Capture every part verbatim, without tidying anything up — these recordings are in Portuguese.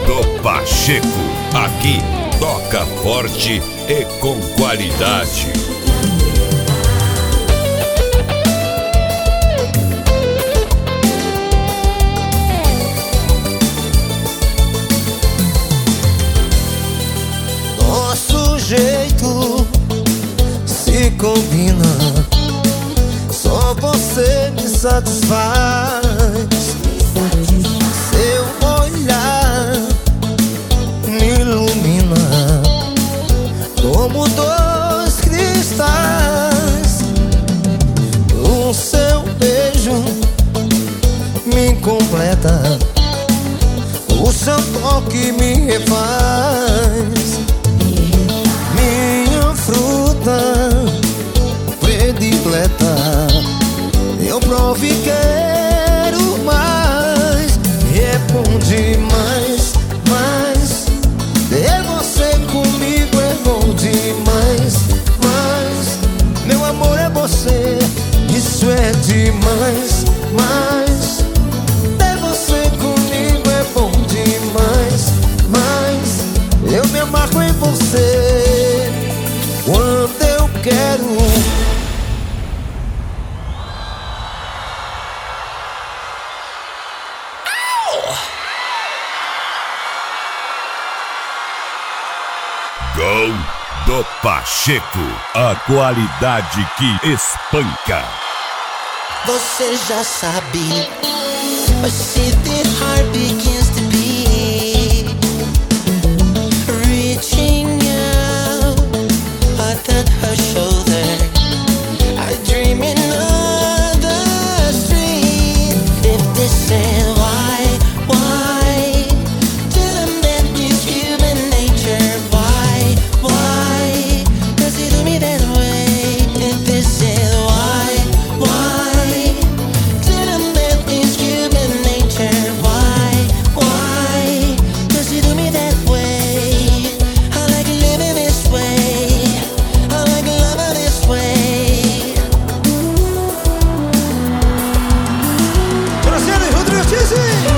do Pacheco. Aqui toca forte e com qualidade. Nosso jeito se combina, só você me satisfaz. Seu olhar me ilumina como dois cristais. O seu beijo me completa, o seu toque me refaz. Minha fruta predileta, eu provo e quero mais. E é bom demais, mas ter você comigo é bom demais. Mas meu amor é você, isso é demais. Mas ter você comigo é bom demais. Mas eu me amarro em você quando eu quero. Gol do Pacheco, a qualidade que espanca. Você já sabe, but see the heart begins to beat, reaching out, I touch her shoulder, I dream in the street. If this is why, why, tell them that it's human nature. Why, why, does he do me that way? If this is why, why, tell them that it's human nature. Why, why, does he do me that way? I like living this way, I like loving this way. Trazendo aí, Rodrigo Tizzi.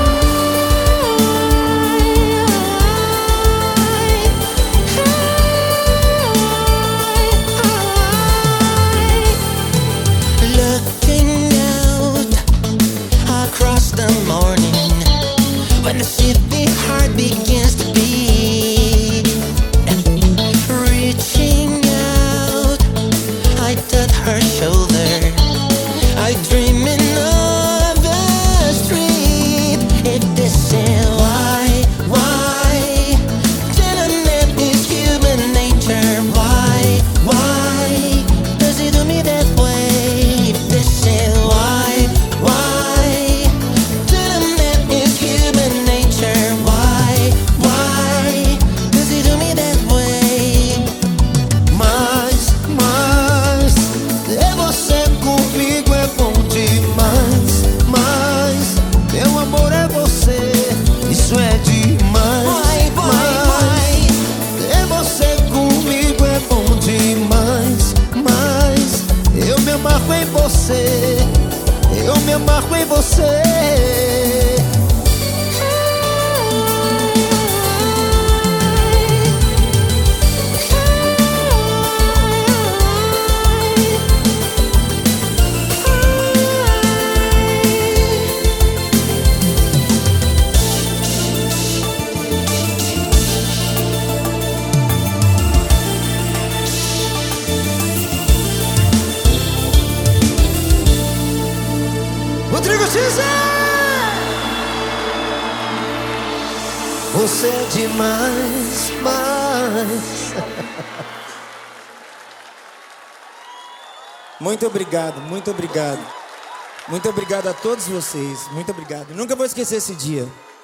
Looking out across the morning, when the city heart begins to beat, reaching out, I touch her shoulder, I dream in the street. If this is why, why, tell him that it's human nature. Why, why, does he do me that way? If this is why, why, tell him that it's human nature. Why, why, does he do me that way? Mas, mas ter você comigo é bom demais. Mas meu amor é você, isso é demais. Why, why, Mas ter você comigo é bom demais. Mas eu me amarro em você, eu me amarro em você. Rodrigo Tizzi! Você é demais, mas... Muito obrigado, muito obrigado. Muito obrigado a todos vocês. Muito obrigado. Nunca vou esquecer esse dia.